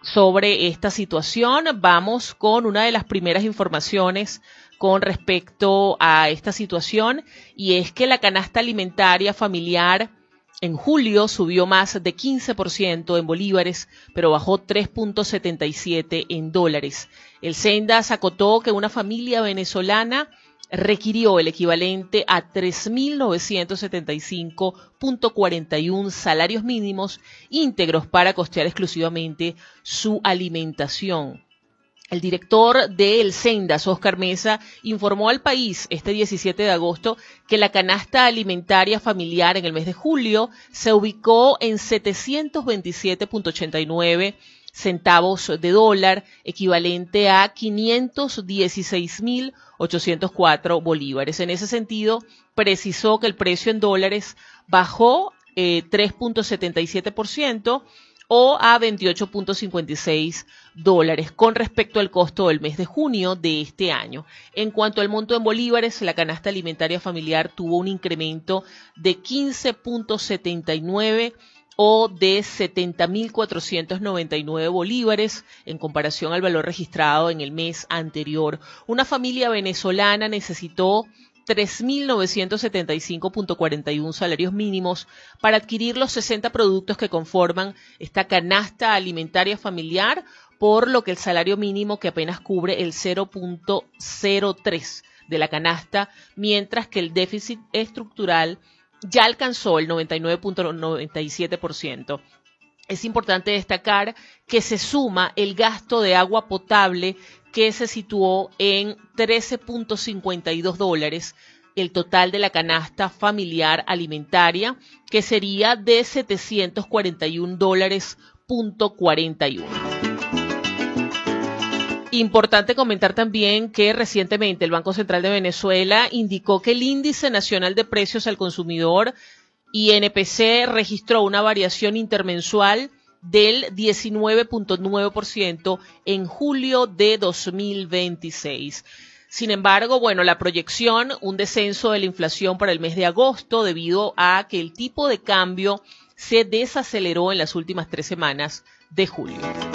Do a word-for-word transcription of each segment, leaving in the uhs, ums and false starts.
sobre esta situación. Vamos con una de las primeras informaciones con respecto a esta situación, y es que la canasta alimentaria familiar en julio subió más de quince por ciento en bolívares, pero bajó tres punto setenta y siete en dólares. El Sendas acotó que una familia venezolana requirió el equivalente a tres mil novecientos setenta y cinco punto cuarenta y uno salarios mínimos íntegros para costear exclusivamente su alimentación. El director del Sendas, Oscar Mesa, informó al país este diecisiete de agosto que la canasta alimentaria familiar en el mes de julio se ubicó en setecientos veintisiete punto ochenta y nueve centavos de dólar, equivalente a quinientos dieciséis mil ochocientos cuatro bolívares. En ese sentido, precisó que el precio en dólares bajó eh, tres punto setenta y siete por ciento o a veintiocho punto cincuenta y seis dólares con respecto al costo del mes de junio de este año. En cuanto al monto en bolívares, la canasta alimentaria familiar tuvo un incremento de quince punto setenta y nueve o de setenta mil cuatrocientos noventa y nueve bolívares en comparación al valor registrado en el mes anterior. Una familia venezolana necesitó tres mil novecientos setenta y cinco punto cuarenta y uno salarios mínimos para adquirir los sesenta productos que conforman esta canasta alimentaria familiar, por lo que el salario mínimo que apenas cubre el cero punto cero tres de la canasta, mientras que el déficit estructural ya alcanzó el noventa y nueve punto noventa y siete por ciento. Es importante destacar que se suma el gasto de agua potable, que se situó en trece punto cincuenta y dos dólares, el total de la canasta familiar alimentaria, que sería de setecientos cuarenta y un dólares punto cuarenta y uno. Importante comentar también que recientemente el Banco Central de Venezuela indicó que el Índice Nacional de Precios al Consumidor, I N P C, registró una variación intermensual del diecinueve punto nueve por ciento en julio de dos mil veintiséis. Sin embargo, bueno, la proyección, un descenso de la inflación para el mes de agosto debido a que el tipo de cambio se desaceleró en las últimas tres semanas de julio.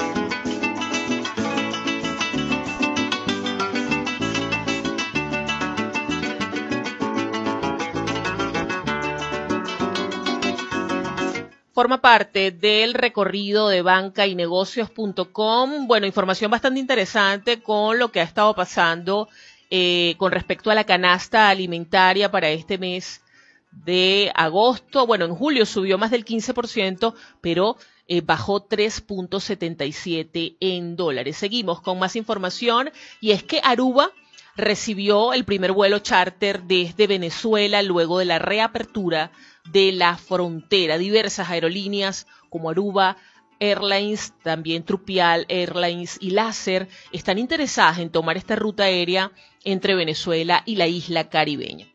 Forma parte del recorrido de banca y negocios punto com. Bueno, información bastante interesante con lo que ha estado pasando eh, con respecto a la canasta alimentaria para este mes de agosto. Bueno, en julio subió más del quince por ciento, pero eh, bajó tres punto setenta y siete en dólares. Seguimos con más información, y es que Aruba recibió el primer vuelo charter desde Venezuela luego de la reapertura de la frontera. Diversas aerolíneas como Aruba Airlines, también Trupial Airlines y Láser están interesadas en tomar esta ruta aérea entre Venezuela y la isla caribeña.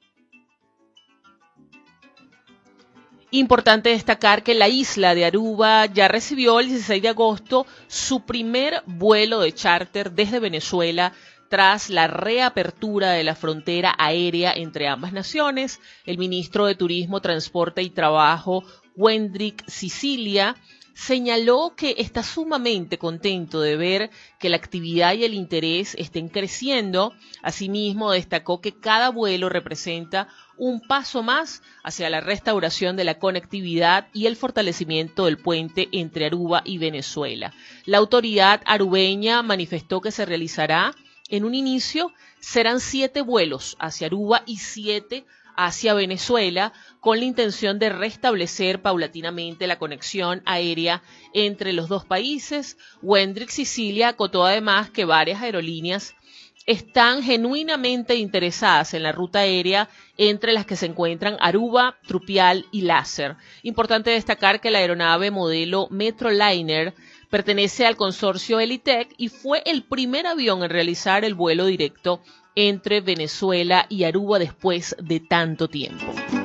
Importante destacar que la isla de Aruba ya recibió el dieciséis de agosto su primer vuelo de charter desde Venezuela tras la reapertura de la frontera aérea entre ambas naciones. El ministro de Turismo, Transporte y Trabajo, Wendrick Sicilia, señaló que está sumamente contento de ver que la actividad y el interés estén creciendo. Asimismo, destacó que cada vuelo representa un paso más hacia la restauración de la conectividad y el fortalecimiento del puente entre Aruba y Venezuela. La autoridad arubeña manifestó que se realizará en un inicio, serán siete vuelos hacia Aruba y siete hacia Venezuela, con la intención de restablecer paulatinamente la conexión aérea entre los dos países. Wendrick Sicilia acotó además que varias aerolíneas están genuinamente interesadas en la ruta aérea, entre las que se encuentran Aruba, Trupial y Láser. Importante destacar que la aeronave modelo Metroliner pertenece al consorcio Elitec y fue el primer avión en realizar el vuelo directo entre Venezuela y Aruba después de tanto tiempo.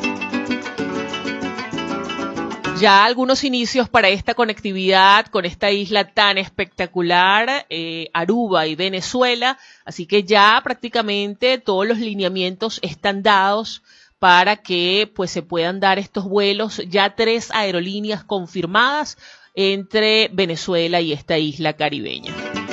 Ya algunos inicios para esta conectividad con esta isla tan espectacular, eh, Aruba y Venezuela, así que ya prácticamente todos los lineamientos están dados para que pues se puedan dar estos vuelos. Ya tres aerolíneas confirmadas. entre Venezuela y esta isla caribeña.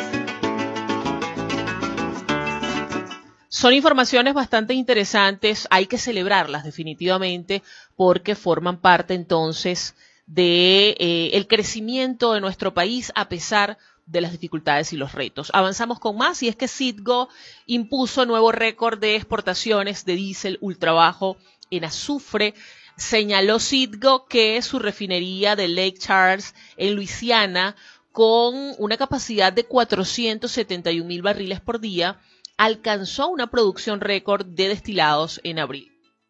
Son informaciones bastante interesantes, hay que celebrarlas definitivamente porque forman parte entonces de eh, el crecimiento de nuestro país a pesar de las dificultades y los retos. Avanzamos con más y es que Citgo impuso nuevo récord de exportaciones de diésel ultrabajo en azufre. Señaló Citgo que su refinería de Lake Charles en Luisiana, con una capacidad de cuatrocientos setenta y un mil barriles por día, alcanzó una producción récord de destilados en abril.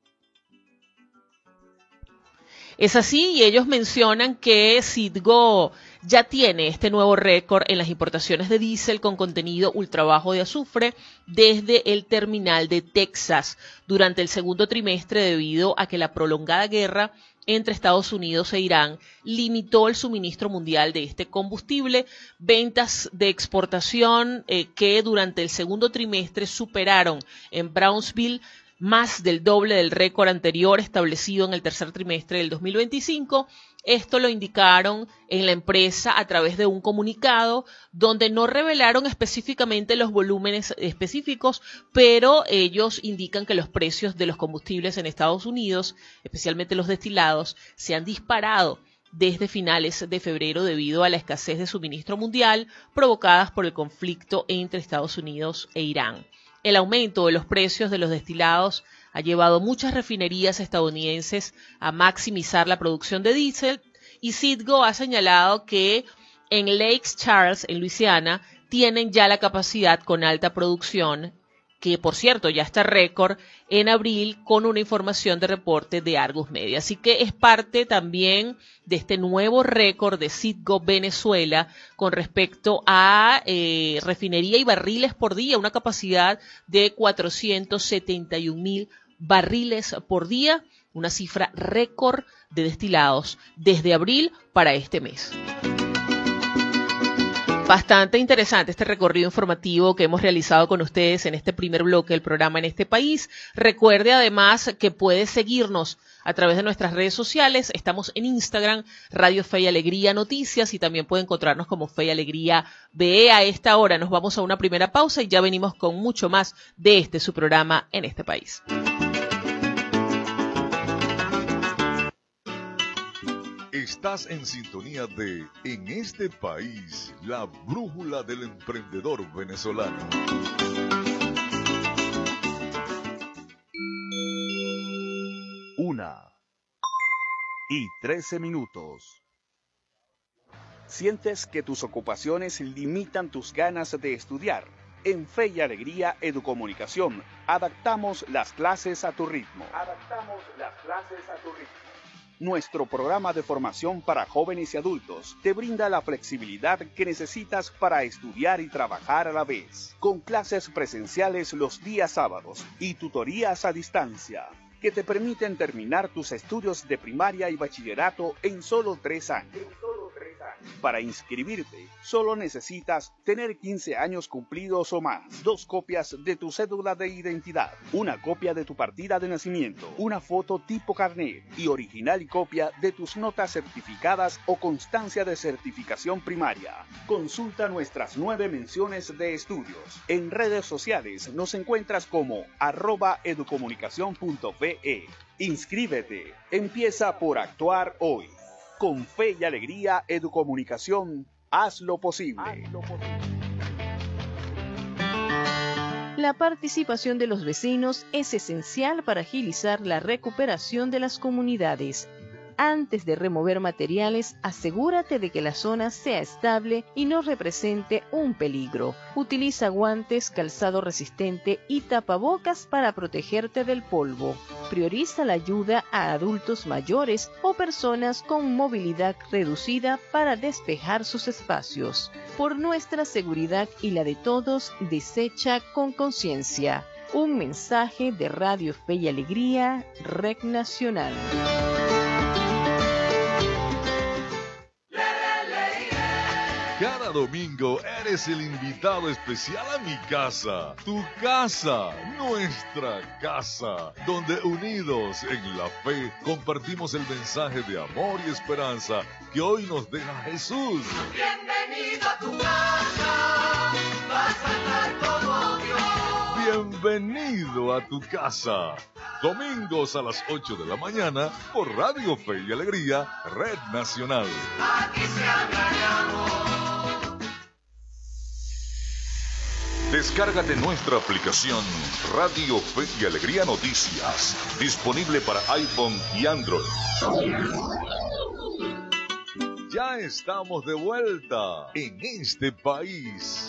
Es así, y ellos mencionan que Citgo ya tiene este nuevo récord en las importaciones de diésel con contenido ultrabajo de azufre desde el terminal de Texas durante el segundo trimestre, debido a que la prolongada guerra entre Estados Unidos e Irán limitó el suministro mundial de este combustible. Ventas de exportación eh, que durante el segundo trimestre superaron en Brownsville más del doble del récord anterior establecido en el tercer trimestre del dos mil veinticinco. Esto lo indicaron en la empresa a través de un comunicado donde no revelaron específicamente los volúmenes específicos, pero ellos indican que los precios de los combustibles en Estados Unidos, especialmente los destilados, se han disparado desde finales de febrero debido a la escasez de suministro mundial provocadas por el conflicto entre Estados Unidos e Irán. El aumento de los precios de los destilados ha llevado muchas refinerías estadounidenses a maximizar la producción de diésel, y Citgo ha señalado que en Lake Charles, en Luisiana, tienen ya la capacidad con alta producción, que por cierto ya está récord en abril, con una información de reporte de Argus Media. Así que es parte también de este nuevo récord de Citgo Venezuela con respecto a eh, refinería y barriles por día, una capacidad de cuatrocientos setenta y un mil barriles por día, una cifra récord de destilados desde abril para este mes. Bastante interesante este recorrido informativo que hemos realizado con ustedes en este primer bloque del programa En este País. Recuerde además que puede seguirnos a través de nuestras redes sociales. Estamos en Instagram, Radio Fe y Alegría Noticias, y también puede encontrarnos como Fe y Alegría B E. A esta hora nos vamos a una primera pausa y ya venimos con mucho más de este su programa En este País. Estás en sintonía de En este País, la brújula del emprendedor venezolano. Una y trece minutos. ¿Sientes que tus ocupaciones limitan tus ganas de estudiar? En Fe y Alegría Educomunicación, adaptamos las clases a tu ritmo. Adaptamos las clases a tu ritmo. Nuestro programa de formación para jóvenes y adultos te brinda la flexibilidad que necesitas para estudiar y trabajar a la vez, con clases presenciales los días sábados y tutorías a distancia, que te permiten terminar tus estudios de primaria y bachillerato en solo tres años. Para inscribirte, solo necesitas tener quince años cumplidos o más, dos copias de tu cédula de identidad, una copia de tu partida de nacimiento, una foto tipo carnet y original y copia de tus notas certificadas o constancia de certificación primaria. Consulta nuestras nueve menciones de estudios. En redes sociales nos encuentras como arroba educomunicación punto ve. Inscríbete. Empieza por actuar hoy. Con Fe y Alegría Educomunicación, haz lo posible. Haz lo posible. La participación de los vecinos es esencial para agilizar la recuperación de las comunidades. Antes de remover materiales, asegúrate de que la zona sea estable y no represente un peligro. Utiliza guantes, calzado resistente y tapabocas para protegerte del polvo. Prioriza la ayuda a adultos mayores o personas con movilidad reducida para despejar sus espacios. Por nuestra seguridad y la de todos, desecha con conciencia. Un mensaje de Radio Fe y Alegría, Red Nacional. Cada domingo eres el invitado especial a mi casa, tu casa, nuestra casa, donde unidos en la fe compartimos el mensaje de amor y esperanza que hoy nos deja Jesús. Bienvenido a tu casa, vas a estar como Dios. Bienvenido a tu casa. Domingos a las ocho de la mañana por Radio Fe y Alegría, Red Nacional. Aquí se habla de amor. Descárgate nuestra aplicación Radio Fe y Alegría Noticias, disponible para iPhone y Android. Ya estamos de vuelta en este país.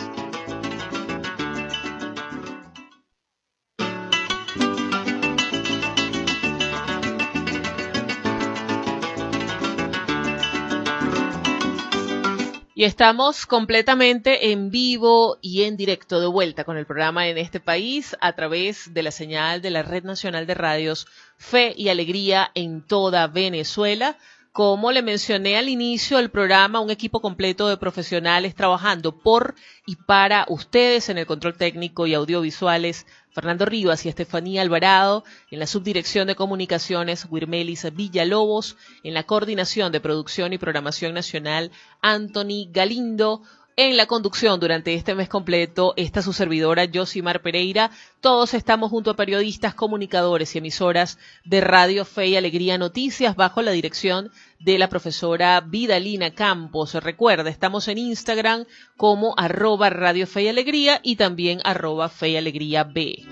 Y estamos completamente en vivo y en directo de vuelta con el programa En este país a través de la señal de la Red Nacional de Radios Fe y Alegría en toda Venezuela. Como le mencioné al inicio del programa, un equipo completo de profesionales trabajando por y para ustedes en el control técnico y audiovisuales, Fernando Rivas y Estefanía Alvarado, en la subdirección de comunicaciones, Wirmelis Villalobos, en la coordinación de producción y programación nacional, Anthony Galindo, en la conducción durante este mes completo, esta su servidora, Yosimar Pereira. Todos estamos junto a periodistas, comunicadores y emisoras de Radio Fe y Alegría Noticias bajo la dirección de la profesora Vidalina Campos. Recuerda, estamos en Instagram como arroba Radio Fe y Alegría y también arroba Fe y Alegría B.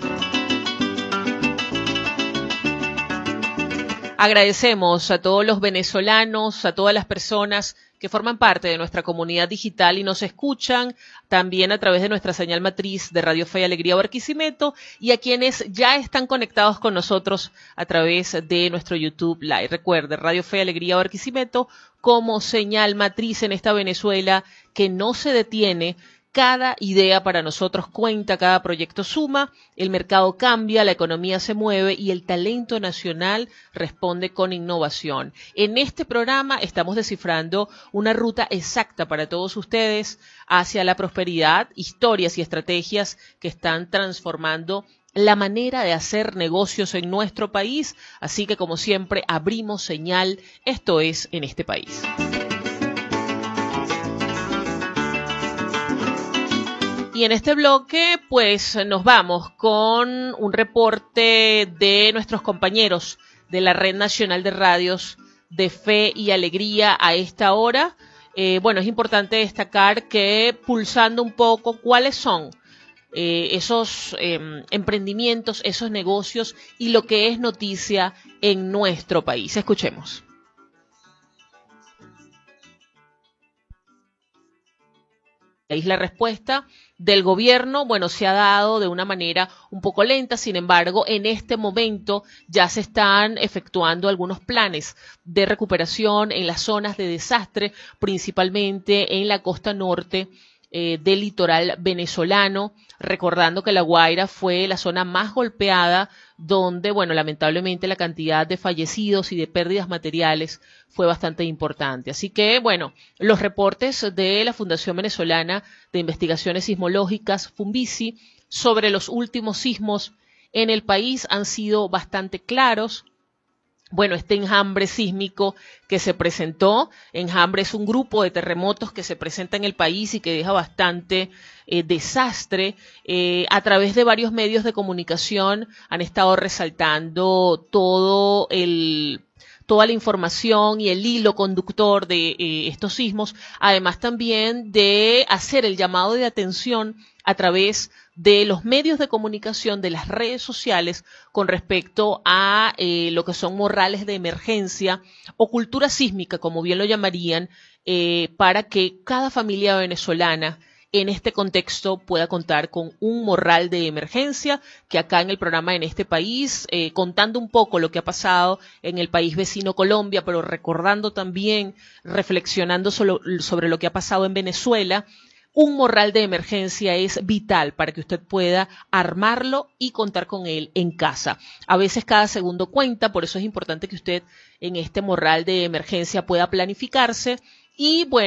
Agradecemos a todos los venezolanos, a todas las personas que forman parte de nuestra comunidad digital y nos escuchan también a través de nuestra señal matriz de Radio Fe y Alegría Barquisimeto y a quienes ya están conectados con nosotros a través de nuestro YouTube Live. Recuerde, Radio Fe y Alegría Barquisimeto como señal matriz en esta Venezuela que no se detiene. Cada idea para nosotros cuenta, cada proyecto suma, el mercado cambia, la economía se mueve y el talento nacional responde con innovación. En este programa estamos descifrando una ruta exacta para todos ustedes hacia la prosperidad, historias y estrategias que están transformando la manera de hacer negocios en nuestro país. Así que, como siempre, abrimos señal. Esto es En este país. Y en este bloque, pues, nos vamos con un reporte de nuestros compañeros de la Red Nacional de Radios de Fe y Alegría a esta hora. Eh, bueno, es importante destacar que pulsando un poco cuáles son eh, esos eh, emprendimientos, esos negocios y lo que es noticia en nuestro país. Escuchemos. La respuesta del gobierno, bueno, se ha dado de una manera un poco lenta, sin embargo, en este momento ya se están efectuando algunos planes de recuperación en las zonas de desastre, principalmente en la costa norte eh, del litoral venezolano, recordando que La Guaira fue la zona más golpeada, donde, bueno, lamentablemente la cantidad de fallecidos y de pérdidas materiales fue bastante importante. Así que, bueno, los reportes de la Fundación Venezolana de Investigaciones Sismológicas, Funvisi, sobre los últimos sismos en el país han sido bastante claros. Bueno, este enjambre sísmico que se presentó, enjambre es un grupo de terremotos que se presenta en el país y que deja bastante eh, desastre. Eh, a través de varios medios de comunicación han estado resaltando todo el... toda la información y el hilo conductor de eh, estos sismos, además también de hacer el llamado de atención a través de los medios de comunicación, de las redes sociales, con respecto a eh, lo que son morrales de emergencia o cultura sísmica, como bien lo llamarían, eh, para que cada familia venezolana en este contexto pueda contar con un morral de emergencia, que acá en el programa En este país, eh, contando un poco lo que ha pasado en el país vecino Colombia, pero recordando también, reflexionando sobre, sobre lo que ha pasado en Venezuela, un morral de emergencia es vital para que usted pueda armarlo y contar con él en casa. A veces cada segundo cuenta, por eso es importante que usted en este morral de emergencia pueda planificarse. Y bueno,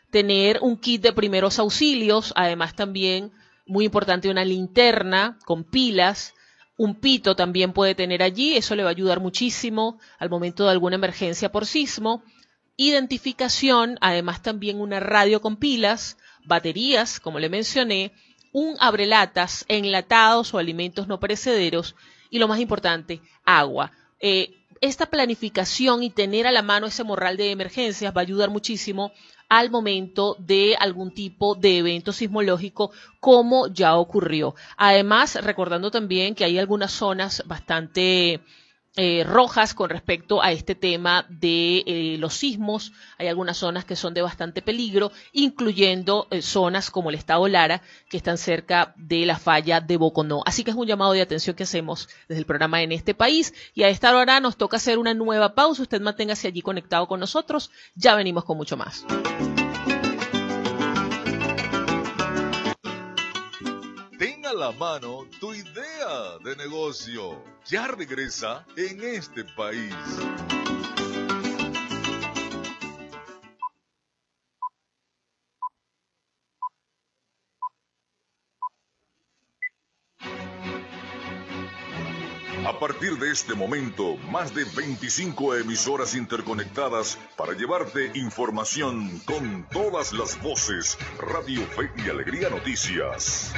tener un kit de primeros auxilios, además también muy importante una linterna con pilas, un pito también puede tener allí, eso le va a ayudar muchísimo al momento de alguna emergencia por sismo. Identificación, además también una radio con pilas, baterías, como le mencioné, un abrelatas, enlatados o alimentos no perecederos y lo más importante, agua. Eh, esta planificación y tener a la mano ese morral de emergencias va a ayudar muchísimo al momento de algún tipo de evento sismológico como ya ocurrió. Además, recordando también que hay algunas zonas bastante eh, rojas con respecto a este tema de eh, los sismos. Hay algunas zonas que son de bastante peligro, incluyendo eh, zonas como el estado Lara, que están cerca de la falla de Boconó. Así que es un llamado de atención que hacemos desde el programa En Este País. Y a esta hora nos toca hacer una nueva pausa. Usted manténgase allí conectado con nosotros. Ya venimos con mucho más. Ten a la mano tu idea de negocio. Ya regresa En Este País. A partir de este momento, más de veinticinco emisoras interconectadas para llevarte información con todas las voces. Radio Fe y Alegría Noticias.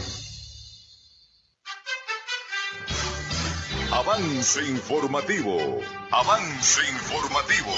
Avance informativo. Avance informativo.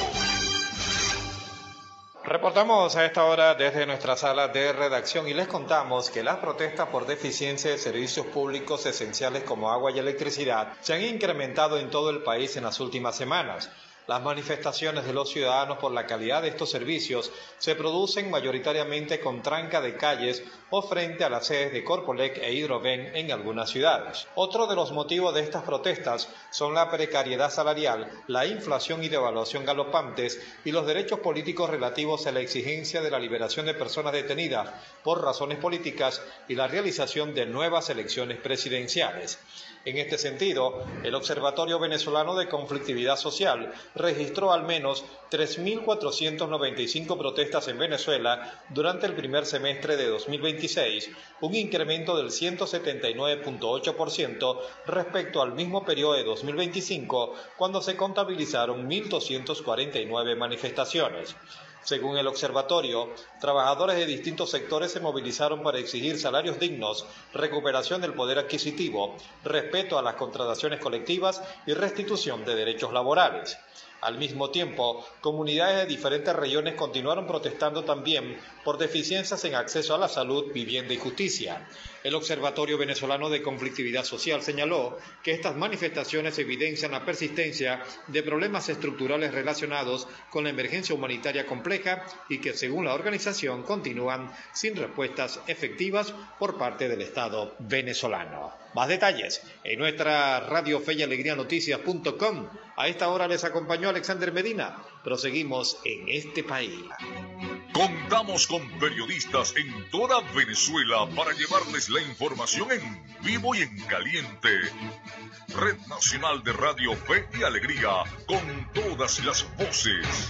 Reportamos a esta hora desde nuestra sala de redacción y les contamos que las protestas por deficiencia de servicios públicos esenciales como agua y electricidad se han incrementado en todo el país en las últimas semanas. Las manifestaciones de los ciudadanos por la calidad de estos servicios se producen mayoritariamente con tranca de calles o frente a las sedes de Corpolec e Hidroven en algunas ciudades. Otro de los motivos de estas protestas son la precariedad salarial, la inflación y devaluación galopantes y los derechos políticos relativos a la exigencia de la liberación de personas detenidas por razones políticas y la realización de nuevas elecciones presidenciales. En este sentido, el Observatorio Venezolano de Conflictividad Social registró al menos tres mil cuatrocientas noventa y cinco protestas en Venezuela durante el primer semestre de dos mil veintiséis, un incremento del ciento setenta y nueve punto ocho por ciento respecto al mismo periodo de dos mil veinticinco, cuando se contabilizaron mil doscientas cuarenta y nueve manifestaciones. Según el observatorio, trabajadores de distintos sectores se movilizaron para exigir salarios dignos, recuperación del poder adquisitivo, respeto a las contrataciones colectivas y restitución de derechos laborales. Al mismo tiempo, comunidades de diferentes regiones continuaron protestando también por deficiencias en acceso a la salud, vivienda y justicia. El Observatorio Venezolano de Conflictividad Social señaló que estas manifestaciones evidencian la persistencia de problemas estructurales relacionados con la emergencia humanitaria compleja y que, según la organización, continúan sin respuestas efectivas por parte del Estado venezolano. Más detalles en nuestra radio fe y alegría noticias punto com. A esta hora les acompañó Alexander Medina. Proseguimos En Este País. Contamos con periodistas en toda Venezuela para llevarles la información en vivo y en caliente. Red Nacional de Radio Fe y Alegría, con todas las voces.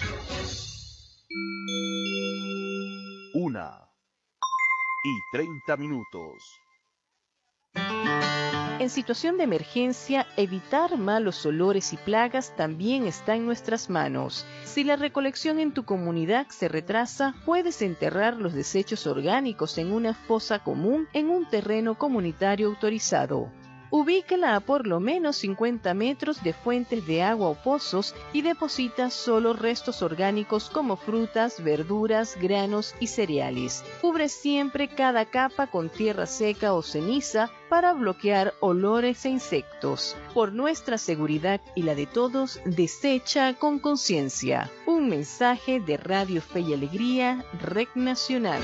Una y treinta minutos. En situación de emergencia, evitar malos olores y plagas también está en nuestras manos. Si la recolección en tu comunidad se retrasa, puedes enterrar los desechos orgánicos en una fosa común en un terreno comunitario autorizado. Ubíquela a por lo menos cincuenta metros de fuentes de agua o pozos y deposita solo restos orgánicos como frutas, verduras, granos y cereales. Cubre siempre cada capa con tierra seca o ceniza para bloquear olores e insectos. Por nuestra seguridad y la de todos, desecha con conciencia. Un mensaje de Radio Fe y Alegría, Red Nacional.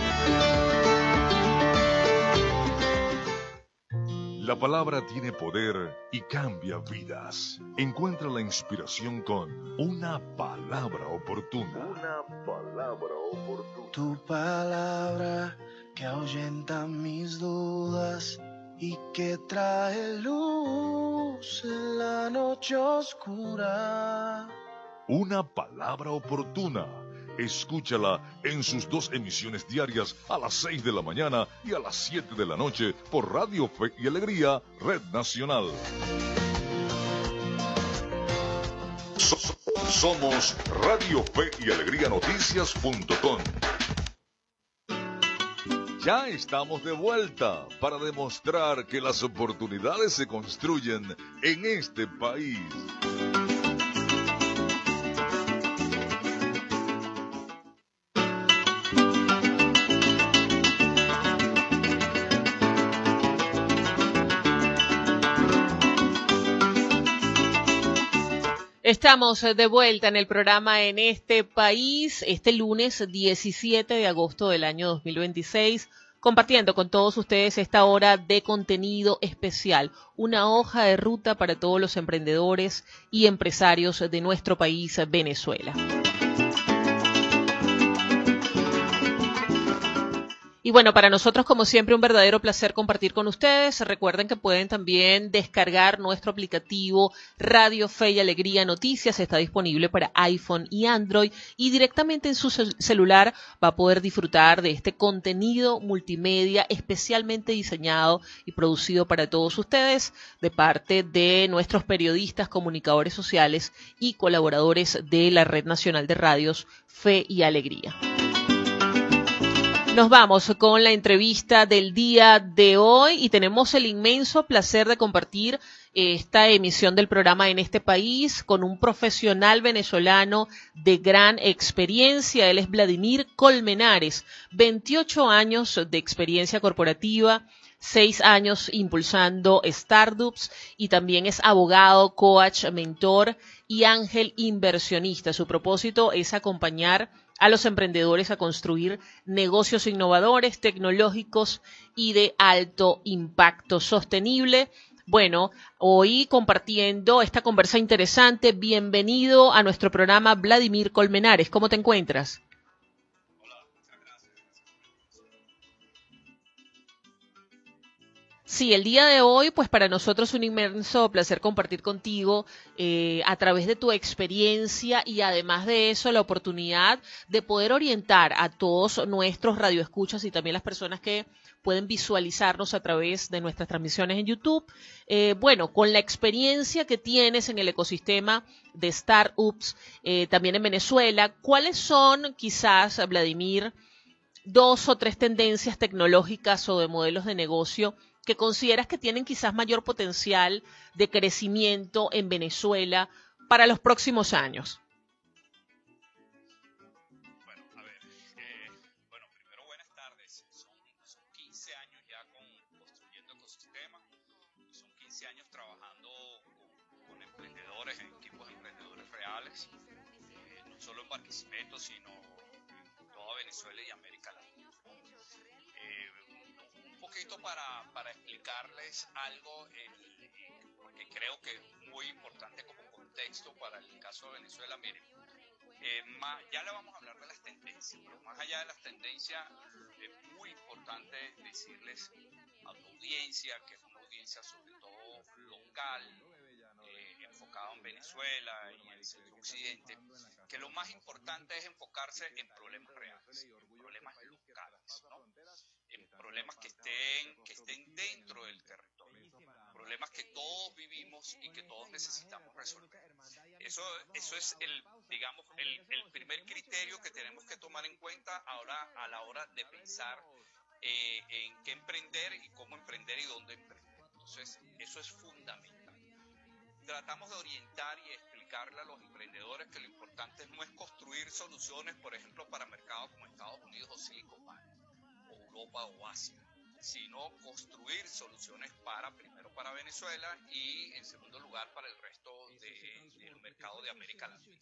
La palabra tiene poder y cambia vidas. Encuentra la inspiración con una palabra oportuna. Una palabra oportuna. Tu palabra que ahuyenta mis dudas y que trae luz en la noche oscura. Una palabra oportuna. Escúchala en sus dos emisiones diarias a las seis de la mañana y a las siete de la noche por Radio Fe y Alegría, Red Nacional. So- somos Radio Fe y Alegría Noticias punto com. Ya estamos de vuelta para demostrar que las oportunidades se construyen en este país. Estamos de vuelta en el programa En este país, este lunes diecisiete de agosto del año dos mil veintiséis, compartiendo con todos ustedes esta hora de contenido especial, una hoja de ruta para todos los emprendedores y empresarios de nuestro país, Venezuela. Y bueno, para nosotros, como siempre, un verdadero placer compartir con ustedes. Recuerden que pueden también descargar nuestro aplicativo Radio Fe y Alegría Noticias. Está disponible para iPhone y Android. Y directamente en su celular va a poder disfrutar de este contenido multimedia especialmente diseñado y producido para todos ustedes de parte de nuestros periodistas, comunicadores sociales y colaboradores de la Red Nacional de Radios Fe y Alegría. Nos vamos con la entrevista del día de hoy y tenemos el inmenso placer de compartir esta emisión del programa En este país con un profesional venezolano de gran experiencia. Él es Vladimir Colmenares, veintiocho años de experiencia corporativa, seis años impulsando startups y también es abogado, coach, mentor y ángel inversionista. Su propósito es acompañar a los emprendedores a construir negocios innovadores, tecnológicos y de alto impacto sostenible. Bueno, hoy compartiendo esta conversa interesante, bienvenido a nuestro programa Vladimir Colmenares. ¿Cómo te encuentras? Sí, el día de hoy, pues para nosotros es un inmenso placer compartir contigo eh, a través de tu experiencia y además de eso la oportunidad de poder orientar a todos nuestros radioescuchas y también las personas que pueden visualizarnos a través de nuestras transmisiones en YouTube. Eh, bueno, con la experiencia que tienes en el ecosistema de startups, eh, también en Venezuela, ¿cuáles son quizás, Vladimir, dos o tres tendencias tecnológicas o de modelos de negocio que consideras que tienen quizás mayor potencial de crecimiento en Venezuela para los próximos años? Bueno, a ver, eh, bueno, primero buenas tardes. Son, son quince años ya con construyendo ecosistema, son quince años trabajando con, con emprendedores, en equipos de emprendedores reales, eh, no solo en Barquisimeto, sino en toda Venezuela y América Latina. Eh, un poquito para, para explicarles algo, el, eh, porque creo que es muy importante como contexto para el caso de Venezuela. Miren, eh, más, ya le vamos a hablar de las tendencias, pero más allá de las tendencias, es muy importante decirles a tu audiencia, que es una audiencia sobre todo local, eh, enfocada en Venezuela y en el centro occidente, que lo más importante es enfocarse en problemas reales, en problemas locales, ¿no? En problemas que estén, que estén dentro del territorio, problemas que todos vivimos y que todos necesitamos resolver. Eso, eso es el, digamos, el, el primer criterio que tenemos que tomar en cuenta ahora a la hora de pensar eh, en qué emprender y cómo emprender y dónde emprender. Entonces, eso es fundamental. Tratamos de orientar y explicarle a los emprendedores que lo importante no es construir soluciones, por ejemplo, para mercados como Estados Unidos o Silicon Valley, o Europa o Asia, sino construir soluciones para, primero para Venezuela y en segundo lugar para el resto de, del mercado de América Latina.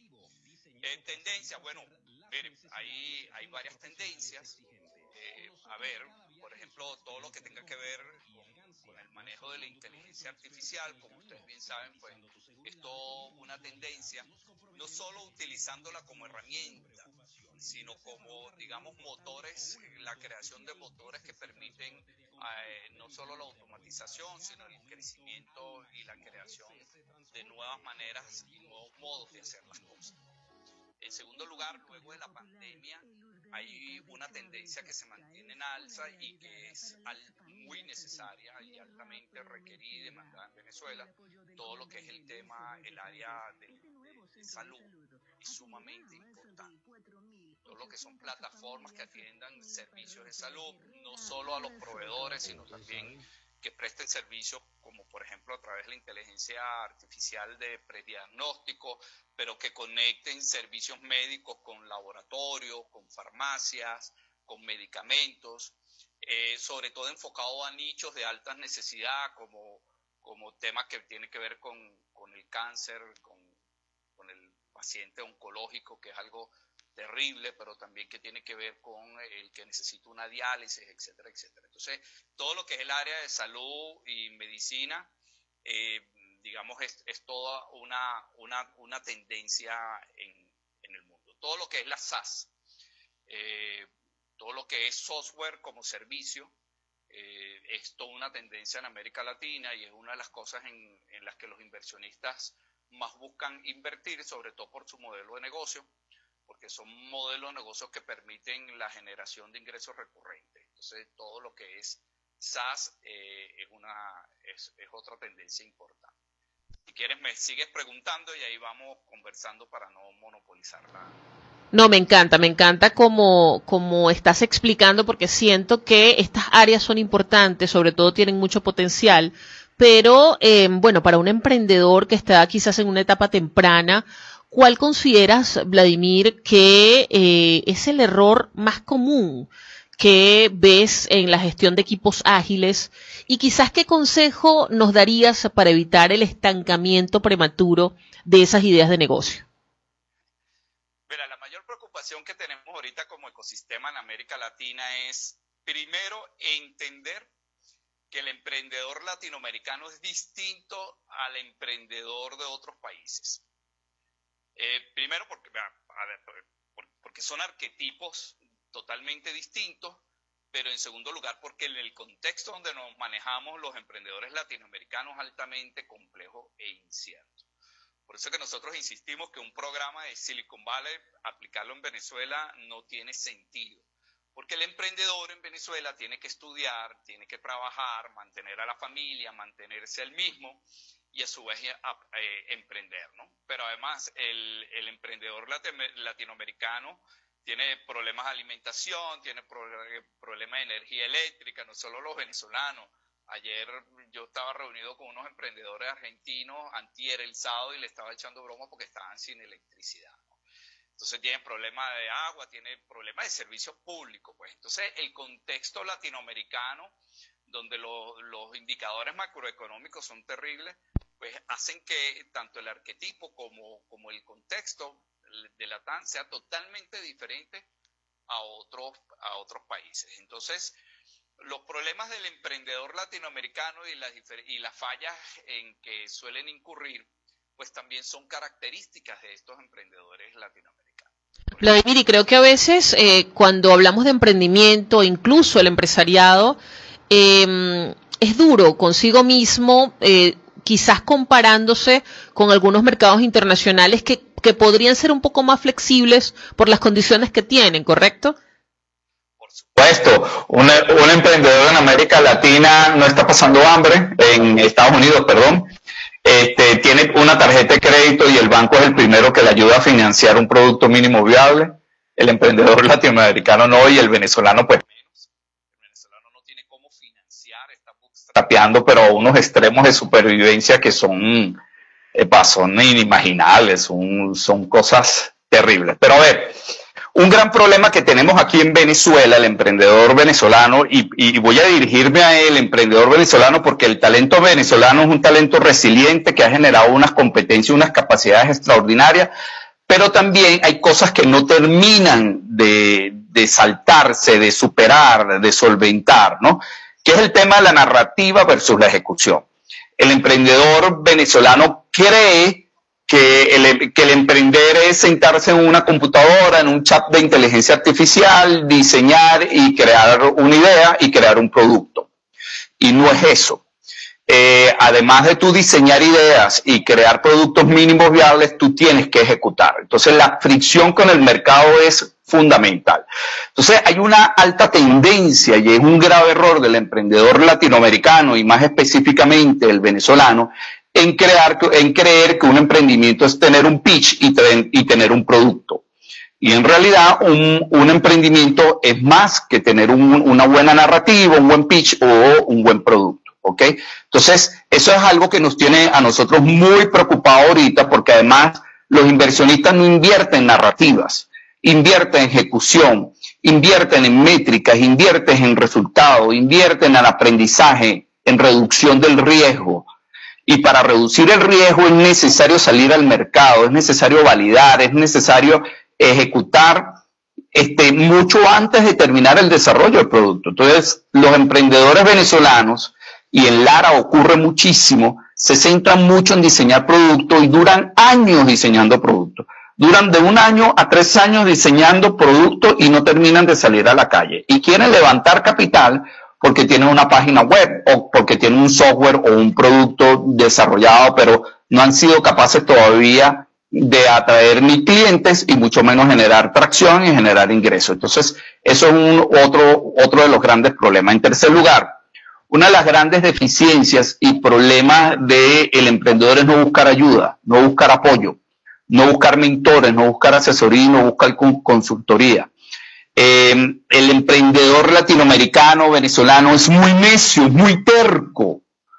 Eh, tendencias, bueno, miren, hay, hay varias tendencias. Eh, a ver, por ejemplo, todo lo que tenga que ver con, con el manejo de la inteligencia artificial, como ustedes bien saben, pues es toda una tendencia, no solo utilizándola como herramienta, sino como, digamos, motores, la creación de motores que permiten eh, no solo la automatización, sino el crecimiento y la creación de nuevas maneras y nuevos modos de hacer las cosas. En segundo lugar, luego de la pandemia, hay una tendencia que se mantiene en alza y que es al, muy necesaria y altamente requerida y demandada en Venezuela. Todo lo que es el tema, el área de, de, de salud es sumamente importante. Todo lo que son plataformas que atiendan servicios de salud, no solo a los proveedores, sino también que presten servicios como por ejemplo a través de la inteligencia artificial de prediagnóstico, pero que conecten servicios médicos con laboratorios, con farmacias, con medicamentos, eh, sobre todo enfocado a nichos de alta necesidad, como, como temas que tienen que ver con, con el cáncer, con, con el paciente oncológico, que es algo terrible, pero también que tiene que ver con el que necesita una diálisis, etcétera, etcétera. Entonces, todo lo que es el área de salud y medicina, eh, digamos, es, es toda una, una, una tendencia en, en el mundo. Todo lo que es la SaaS, eh, todo lo que es software como servicio, eh, es toda una tendencia en América Latina y es una de las cosas en, en las que los inversionistas más buscan invertir, sobre todo por su modelo de negocio, porque son modelos de negocios que permiten la generación de ingresos recurrentes. Entonces, todo lo que es SaaS eh, es, una, es, es otra tendencia importante. Si quieres, me sigues preguntando y ahí vamos conversando para no monopolizarla. No, me encanta, me encanta como, como estás explicando, porque siento que estas áreas son importantes, sobre todo tienen mucho potencial, pero eh, bueno, para un emprendedor que está quizás en una etapa temprana, ¿cuál consideras, Vladimir, que eh, es el error más común que ves en la gestión de equipos ágiles? Y quizás, ¿qué consejo nos darías para evitar el estancamiento prematuro de esas ideas de negocio? Mira, la mayor preocupación que tenemos ahorita como ecosistema en América Latina es, primero, entender que el emprendedor latinoamericano es distinto al emprendedor de otros países. Eh, primero porque, a ver, porque son arquetipos totalmente distintos, pero en segundo lugar porque en el contexto donde nos manejamos los emprendedores latinoamericanos es altamente complejo e incierto. Por eso que nosotros insistimos que un programa de Silicon Valley, aplicarlo en Venezuela no tiene sentido, porque el emprendedor en Venezuela tiene que estudiar, tiene que trabajar, mantener a la familia, mantenerse él mismo, y a su vez eh, emprender, ¿no? Pero además el, el emprendedor latinoamericano tiene problemas de alimentación, tiene pro, problemas de energía eléctrica, no solo los venezolanos. Ayer yo estaba reunido con unos emprendedores argentinos, antier el sábado, y le estaba echando broma porque estaban sin electricidad, ¿no? Entonces tienen problemas de agua, tienen problemas de servicios públicos, pues. Entonces el contexto latinoamericano, donde lo, los indicadores macroeconómicos son terribles, pues hacen que tanto el arquetipo como, como el contexto de la T A M sea totalmente diferente a otros, a otros países. Entonces, los problemas del emprendedor latinoamericano y las, y las fallas en que suelen incurrir, pues también son características de estos emprendedores latinoamericanos. Vladimir, y creo que a veces eh, cuando hablamos de emprendimiento, incluso el empresariado, eh, es duro consigo mismo, eh, quizás comparándose con algunos mercados internacionales que, que podrían ser un poco más flexibles por las condiciones que tienen, ¿correcto? Por supuesto, un, un emprendedor en América Latina no está pasando hambre, en Estados Unidos, perdón, este, tiene una tarjeta de crédito y el banco es el primero que le ayuda a financiar un producto mínimo viable. El emprendedor latinoamericano no, y el venezolano pues tapeando, pero a unos extremos de supervivencia que son, eh, son inimaginables, son, son cosas terribles. Pero a ver, un gran problema que tenemos aquí en Venezuela, el emprendedor venezolano, y, y voy a dirigirme a el emprendedor venezolano porque el talento venezolano es un talento resiliente que ha generado unas competencias, unas capacidades extraordinarias, pero también hay cosas que no terminan de, de saltarse, de superar, de solventar, ¿no? Que es el tema de la narrativa versus la ejecución. El emprendedor venezolano cree que el, que el emprender es sentarse en una computadora, en un chat de inteligencia artificial, diseñar y crear una idea y crear un producto. Y no es eso. eh, además de tú diseñar ideas y crear productos mínimos viables, tú tienes que ejecutar. Entonces la fricción con el mercado es fundamental. Entonces hay una alta tendencia y es un grave error del emprendedor latinoamericano y más específicamente el venezolano en, crear, en creer que un emprendimiento es tener un pitch y, ten, y tener un producto. Y en realidad un, un emprendimiento es más que tener un, una buena narrativa, un buen pitch o un buen producto, ¿ok? Entonces eso es algo que nos tiene a nosotros muy preocupados ahorita porque además los inversionistas no invierten en narrativas, invierten en ejecución, invierten en métricas, invierten en resultados, invierten en aprendizaje, en reducción del riesgo. Y para reducir el riesgo es necesario salir al mercado, es necesario validar, es necesario ejecutar este, mucho antes de terminar el desarrollo del producto. Entonces, los emprendedores venezolanos, y en Lara ocurre muchísimo, se centran mucho en diseñar productos y duran años diseñando productos. Duran de un año a tres años diseñando productos y no terminan de salir a la calle. Y quieren levantar capital porque tienen una página web o porque tienen un software o un producto desarrollado, pero no han sido capaces todavía de atraer ni clientes y mucho menos generar tracción y generar ingresos. Entonces, eso es un otro, otro de los grandes problemas. En tercer lugar, una de las grandes deficiencias y problemas del emprendedor es no buscar ayuda, no buscar apoyo, no buscar mentores, no buscar asesoría, no buscar consultoría. Eh, el emprendedor latinoamericano, venezolano, es muy necio, muy terco.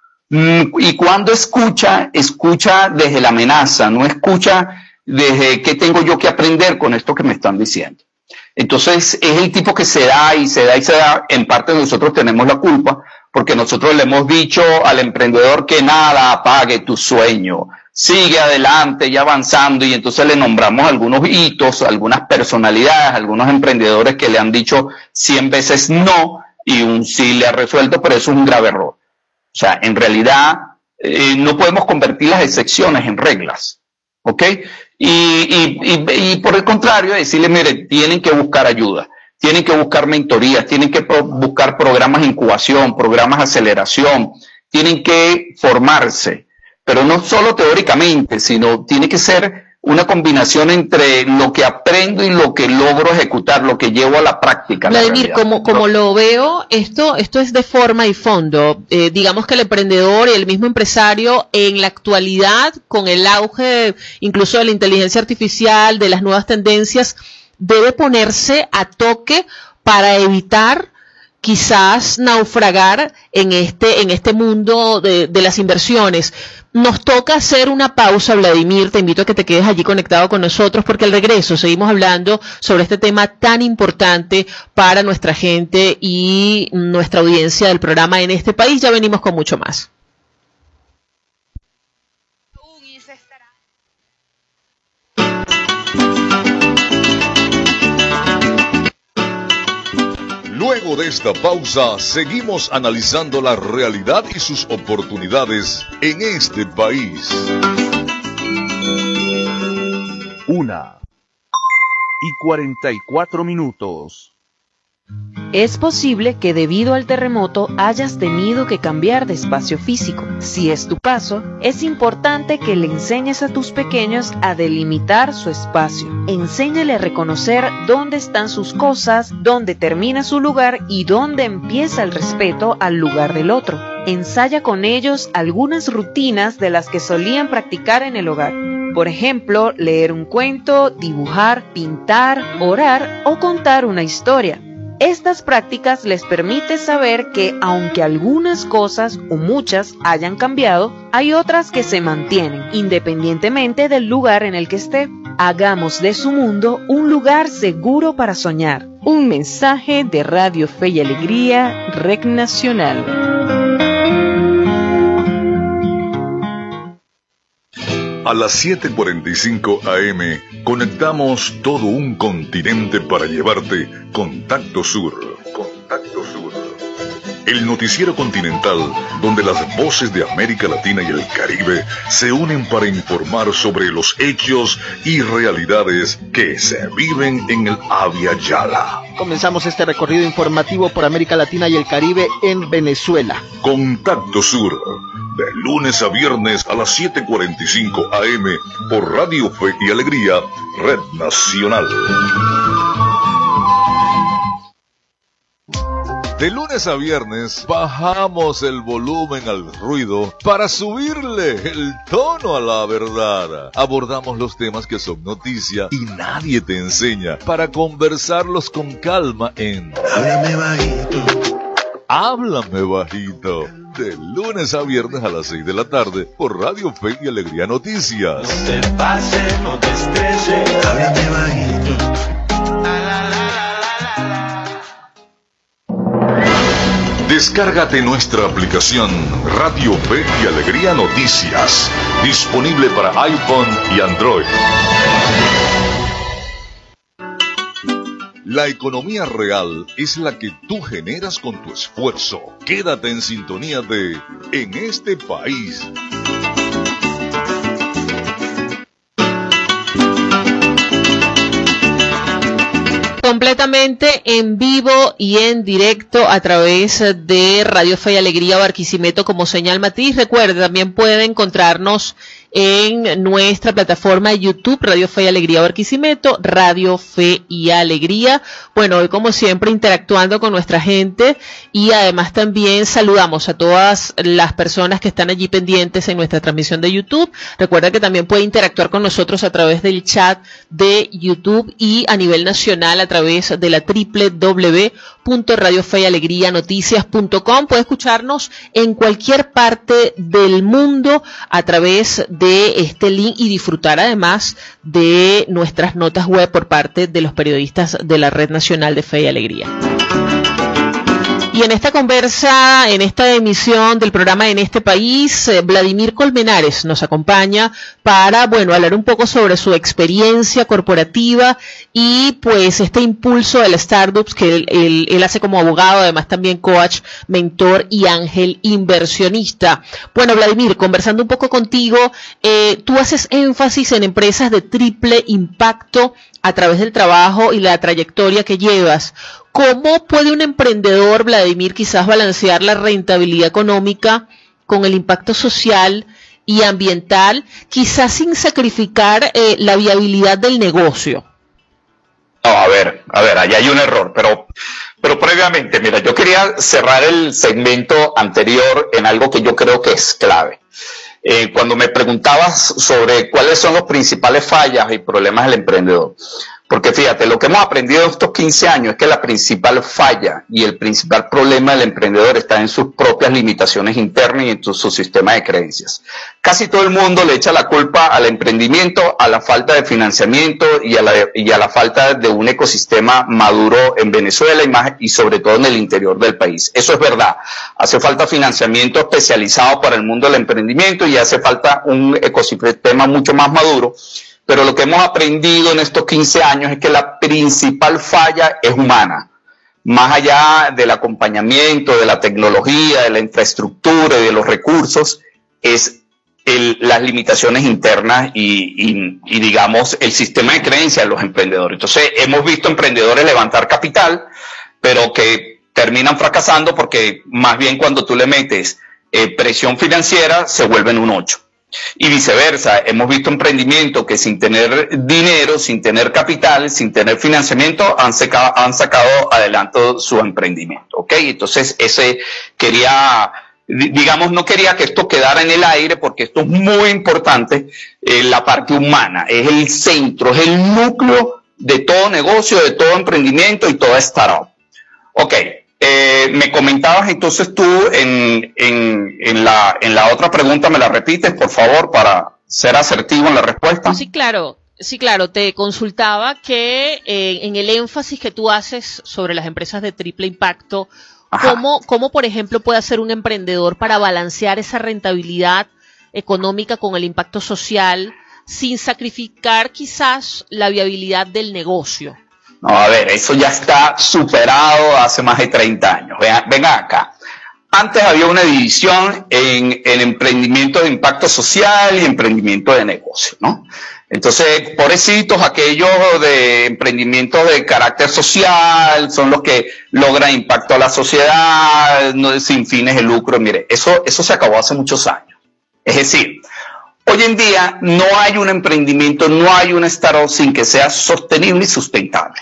Y cuando escucha, escucha desde la amenaza, no escucha desde qué tengo yo que aprender con esto que me están diciendo. Entonces es el tipo que se da y se da y se da. En parte nosotros tenemos la culpa porque nosotros le hemos dicho al emprendedor que nada apague tu sueño, sigue adelante y avanzando, y entonces le nombramos algunos hitos, algunas personalidades, algunos emprendedores que le han dicho cien veces no y un sí le ha resuelto, pero eso es un grave error. O sea, en realidad eh, no podemos convertir las excepciones en reglas, ¿ok? Y, y, y, y por el contrario, decirle, mire, tienen que buscar ayuda, tienen que buscar mentorías, tienen que pro buscar programas de incubación, programas de aceleración, tienen que formarse, pero no solo teóricamente, sino tiene que ser una combinación entre lo que aprendo y lo que logro ejecutar, lo que llevo a la práctica. Vladimir, como, como lo veo, esto, esto es de forma y fondo. Eh, digamos que el emprendedor y el mismo empresario en la actualidad, con el auge incluso de la inteligencia artificial, de las nuevas tendencias, debe ponerse a toque para evitar quizás naufragar en este, en este mundo de, de las inversiones. Nos toca hacer una pausa, Vladimir, te invito a que te quedes allí conectado con nosotros porque al regreso seguimos hablando sobre este tema tan importante para nuestra gente y nuestra audiencia del programa en este país. Ya venimos con mucho más. Luego de esta pausa, seguimos analizando la realidad y sus oportunidades en este país. Una y cuarenta y cuatro minutos. Es posible que debido al terremoto hayas tenido que cambiar de espacio físico. Si es tu caso, es importante que le enseñes a tus pequeños a delimitar su espacio. Enséñale a reconocer dónde están sus cosas, dónde termina su lugar y dónde empieza el respeto al lugar del otro. Ensaya con ellos algunas rutinas de las que solían practicar en el hogar. Por ejemplo, leer un cuento, dibujar, pintar, orar o contar una historia. Estas prácticas les permiten saber que aunque algunas cosas o muchas hayan cambiado, hay otras que se mantienen, independientemente del lugar en el que esté. Hagamos de su mundo un lugar seguro para soñar. Un mensaje de Radio Fe y Alegría, R E C Nacional. A las siete cuarenta y cinco A M conectamos todo un continente para llevarte Contacto Sur. Contacto Sur. el noticiero continental donde las voces de América Latina y el Caribe se unen para informar sobre los hechos y realidades que se viven en el Abya Yala. Comenzamos este recorrido informativo por América Latina y el Caribe en Venezuela. Contacto Sur, de lunes a viernes a las siete cuarenta y cinco A M por Radio Fe y Alegría, Red Nacional. De lunes a viernes bajamos el volumen al ruido para subirle el tono a la verdad. Abordamos los temas que son noticia y nadie te enseña para conversarlos con calma en Háblame Bajito. Háblame Bajito. De lunes a viernes a las seis de la tarde por Radio Fe y Alegría Noticias. No te pases, no te estreses. Háblame bajito. Descárgate nuestra aplicación Radio Fe y Alegría Noticias, disponible para iPhone y Android. La economía real es la que tú generas con tu esfuerzo. Quédate en sintonía de En este país. Completamente en vivo y en directo a través de Radio Fe y Alegría Barquisimeto como señal matriz. Recuerde, también puede encontrarnos en nuestra plataforma de YouTube, Radio Fe y Alegría Barquisimeto, Radio Fe y Alegría. Bueno, hoy como siempre interactuando con nuestra gente y además también saludamos a todas las personas que están allí pendientes en nuestra transmisión de YouTube. Recuerda que también puede interactuar con nosotros a través del chat de YouTube y a nivel nacional a través de la doble u doble u doble u punto radio fe y alegría noticias punto com. Puede escucharnos en cualquier parte del mundo a través de este link y disfrutar además de nuestras notas web por parte de los periodistas de la Red Nacional de Fe y Alegría. Y en esta conversa, en esta emisión del programa En este país, eh, Vladimir Colmenares nos acompaña para, bueno, hablar un poco sobre su experiencia corporativa y pues este impulso de las startups que él, él, él hace como abogado, además también coach, mentor y ángel inversionista. Bueno, Vladimir, conversando un poco contigo, eh, tú haces énfasis en empresas de triple impacto a través del trabajo y la trayectoria que llevas. ¿Cómo puede un emprendedor, Vladimir, quizás balancear la rentabilidad económica con el impacto social y ambiental, quizás sin sacrificar eh, la viabilidad del negocio? No, a ver, a ver, ahí hay un error, pero, pero previamente, mira, yo quería cerrar el segmento anterior en algo que yo creo que es clave. Eh, cuando me preguntabas sobre cuáles son los principales fallas y problemas del emprendedor. Porque fíjate, lo que hemos aprendido en estos quince años es que la principal falla y el principal problema del emprendedor está en sus propias limitaciones internas y en su, su sistema de creencias. Casi todo el mundo le echa la culpa al emprendimiento, a la falta de financiamiento y a la, y a la falta de un ecosistema maduro en Venezuela y, más, y sobre todo en el interior del país. Eso es verdad. Hace falta financiamiento especializado para el mundo del emprendimiento y hace falta un ecosistema mucho más maduro. Pero lo que hemos aprendido en estos quince años es que la principal falla es humana. Más allá del acompañamiento, de la tecnología, de la infraestructura y de los recursos, es el, las limitaciones internas y, y, y, digamos, el sistema de creencias de los emprendedores. Entonces, hemos visto emprendedores levantar capital, pero que terminan fracasando porque más bien cuando tú le metes eh, presión financiera, se vuelven un ocho. Y viceversa, hemos visto emprendimientos que sin tener dinero, sin tener capital, sin tener financiamiento, han sacado, han sacado adelante su emprendimiento, ¿ok? Entonces, ese quería, digamos, no quería que esto quedara en el aire porque esto es muy importante, eh, la parte humana, es el centro, es el núcleo de todo negocio, de todo emprendimiento y toda startup. Ok. Eh, me comentabas entonces tú en, en, en, la, en la otra pregunta, ¿me la repites, por favor, para ser asertivo en la respuesta? Sí, claro. Sí, claro. Te consultaba que eh, en el énfasis que tú haces sobre las empresas de triple impacto, ¿cómo, cómo, por ejemplo, puede hacer un emprendedor para balancear esa rentabilidad económica con el impacto social sin sacrificar quizás la viabilidad del negocio? No, a ver, eso ya está superado hace más de treinta años. Venga, venga acá. antes había una división en, en emprendimiento de impacto social y emprendimiento de negocio, ¿no? Entonces, pobrecitos, aquellos de emprendimientos de carácter social, son los que logran impacto a la sociedad, no, sin fines de lucro. Mire, eso, eso se acabó hace muchos años. Es decir, hoy en día no hay un emprendimiento, no hay una startup sin que sea sostenible y sustentable.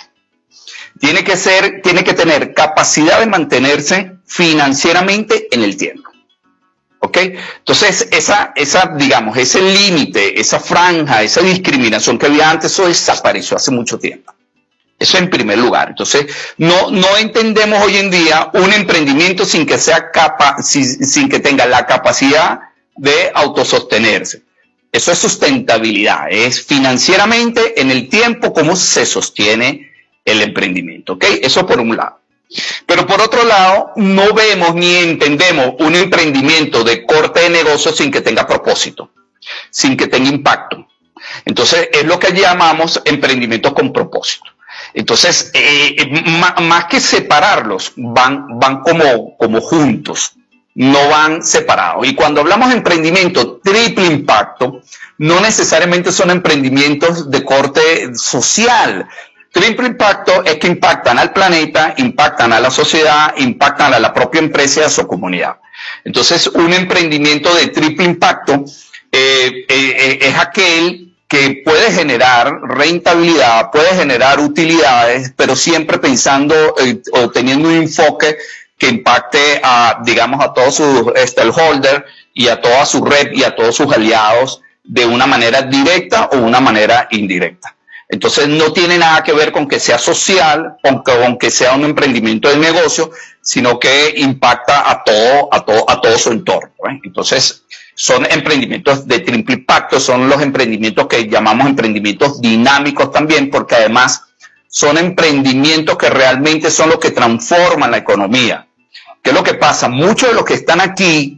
Tiene que ser, tiene que tener capacidad de mantenerse financieramente en el tiempo. ¿Ok? Entonces, esa, esa, digamos, ese límite, esa franja, esa discriminación que había antes, eso desapareció hace mucho tiempo. Eso en primer lugar. Entonces, no, no entendemos hoy en día un emprendimiento sin que sea capa, sin, sin que tenga la capacidad de autosostenerse. Eso es sustentabilidad, es financieramente en el tiempo cómo se sostiene el emprendimiento, ¿ok? Eso por un lado. Pero por otro lado, no vemos ni entendemos un emprendimiento de corte de negocio sin que tenga propósito, sin que tenga impacto. Entonces, es lo que llamamos emprendimientos con propósito. Entonces, eh, más, más que separarlos, van, van como, como juntos, no van separados. Y cuando hablamos de emprendimiento triple impacto, no necesariamente son emprendimientos de corte social. Triple impacto es que impactan al planeta, impactan a la sociedad, impactan a la propia empresa y a su comunidad. Entonces, un emprendimiento de triple impacto eh, eh, es aquel que puede generar rentabilidad, puede generar utilidades, pero siempre pensando eh, o teniendo un enfoque que impacte a, digamos, a todos sus stakeholders y a toda su red y a todos sus aliados de una manera directa o una manera indirecta. Entonces no tiene nada que ver con que sea social, con que, con que sea un emprendimiento de negocio, sino que impacta a todo, a todo, a todo su entorno, ¿eh? Entonces son emprendimientos de triple impacto, son los emprendimientos que llamamos emprendimientos dinámicos también, porque además son emprendimientos que realmente son los que transforman la economía. ¿Qué es lo que pasa? Muchos de los que están aquí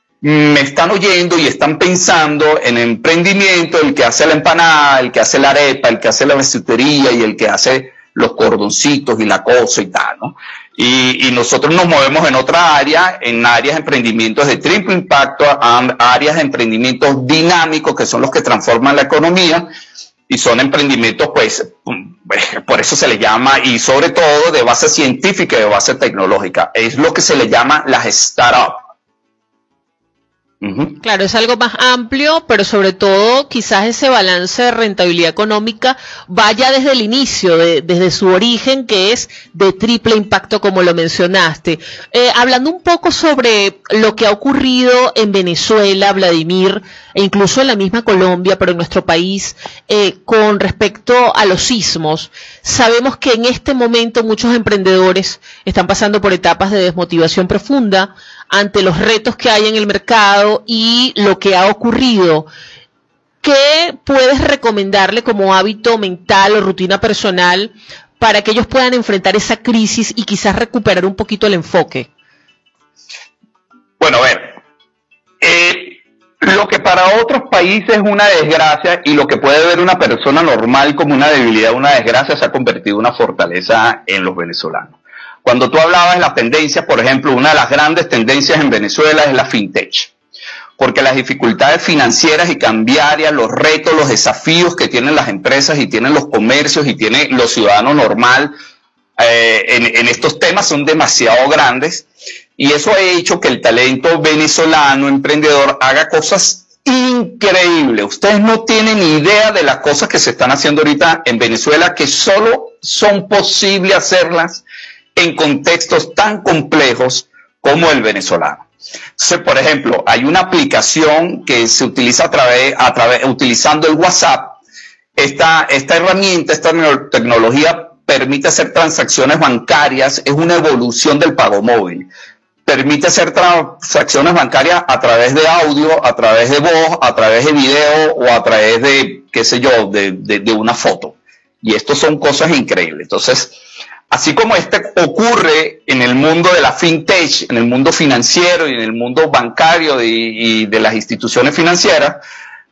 me están oyendo y están pensando en emprendimiento, el que hace la empanada, el que hace la arepa, el que hace la bisutería y el que hace los cordoncitos y la cosa y tal, ¿no? Y, y nosotros nos movemos en otra área, en áreas de emprendimientos de triple impacto, áreas de emprendimientos dinámicos que son los que transforman la economía y son emprendimientos, pues, por eso se les llama, y sobre todo de base científica y de base tecnológica, es lo que se le llama las startups. Uh-huh. Claro, es algo más amplio, pero sobre todo quizás ese balance de rentabilidad económica vaya desde el inicio, de, desde su origen, que es de triple impacto, como lo mencionaste. Eh, hablando un poco sobre lo que ha ocurrido en Venezuela, Vladimir, e incluso en la misma Colombia, pero en nuestro país, eh, con respecto a los sismos, sabemos que en este momento muchos emprendedores están pasando por etapas de desmotivación profunda ante los retos que hay en el mercado y lo que ha ocurrido. ¿Qué puedes recomendarle como hábito mental o rutina personal para que ellos puedan enfrentar esa crisis y quizás recuperar un poquito el enfoque? Bueno, a ver, eh, lo que para otros países es una desgracia y lo que puede ver una persona normal como una debilidad, una desgracia, se ha convertido en una fortaleza en los venezolanos. Cuando tú hablabas de las tendencias, por ejemplo, una de las grandes tendencias en Venezuela es la fintech, porque las dificultades financieras y cambiarias, los retos, los desafíos que tienen las empresas y tienen los comercios y tienen los ciudadanos normal eh, en, en estos temas son demasiado grandes, y eso ha hecho que el talento venezolano emprendedor haga cosas increíbles. Ustedes no tienen ni idea de las cosas que se están haciendo ahorita en Venezuela, que solo son posibles hacerlas en contextos tan complejos como el venezolano. Entonces, por ejemplo, hay una aplicación que se utiliza a través, a través, utilizando el WhatsApp. Esta, esta herramienta, esta tecnología permite hacer transacciones bancarias, es una evolución del pago móvil. Permite hacer transacciones bancarias a través de audio, a través de voz, a través de video o a través de, qué sé yo, de, de, de una foto. Y esto son cosas increíbles. Entonces, así como este ocurre en el mundo de la fintech, en el mundo financiero y en el mundo bancario y, y de las instituciones financieras,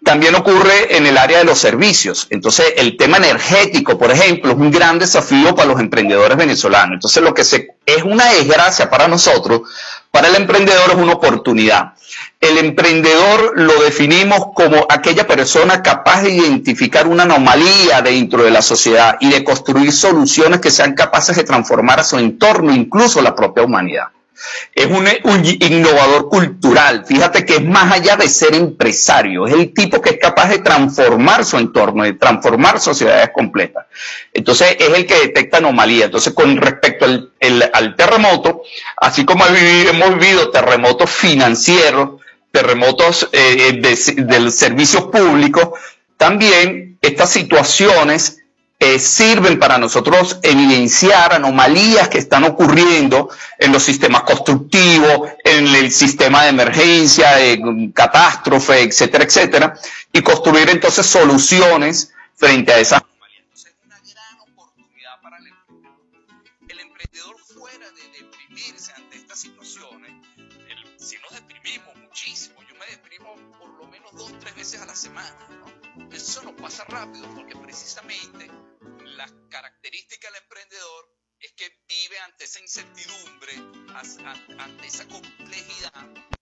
también ocurre en el área de los servicios. Entonces, el tema energético, por ejemplo, es un gran desafío para los emprendedores venezolanos. Entonces, lo que se, es una desgracia para nosotros, para el emprendedor es una oportunidad. El emprendedor lo definimos como aquella persona capaz de identificar una anomalía dentro de la sociedad y de construir soluciones que sean capaces de transformar a su entorno, incluso la propia humanidad. Es un, un innovador cultural. Fíjate que es más allá de ser empresario, es el tipo que es capaz de transformar su entorno, de transformar sociedades completas. Entonces es el que detecta anomalías. Entonces, con respecto al, el, al terremoto, así como hemos vivido terremotos financieros, terremotos eh, de, de servicios públicos, también estas situaciones Eh, sirven para nosotros evidenciar anomalías que están ocurriendo en los sistemas constructivos, en el sistema de emergencia, de catástrofe, etcétera, etcétera, y construir entonces soluciones frente a esas anomalías. Entonces es una gran oportunidad para el emprendedor. El emprendedor, fuera de deprimirse ante estas situaciones, el, si nos deprimimos muchísimo, yo me deprimo por lo menos dos, tres veces a la semana, ¿no? Eso no pasa rápido porque precisamente la característica del emprendedor es que vive ante esa incertidumbre, ante esa complejidad,